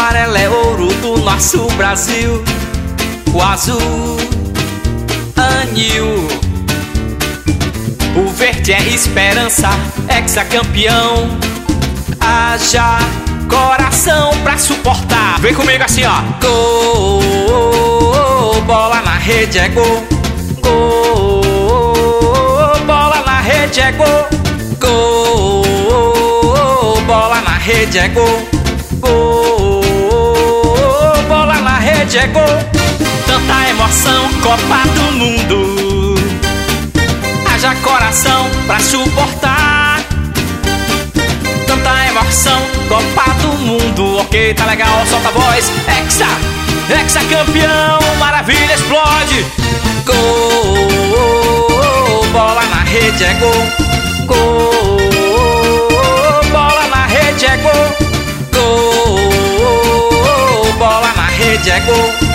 amarelo é ouro do nosso Brasil, o azul, anil. O verde é esperança, hexacampeão. Haja coração pra suportar. Vem comigo assim, ó. Gol, bola na rede é gol. Gol, bola na rede é gol. Gol, bola na rede é gol. Gol, bola na rede é gol. Tanta emoção, Copa do Mundo. Haja coração pra suportar. Tanta emoção, Copa do Mundo. Ok, tá legal, solta a voz. Hexa campeão, maravilha, explode. Gol, bola na rede é gol. Gol, bola na rede é gol. Gol, bola na rede é gol.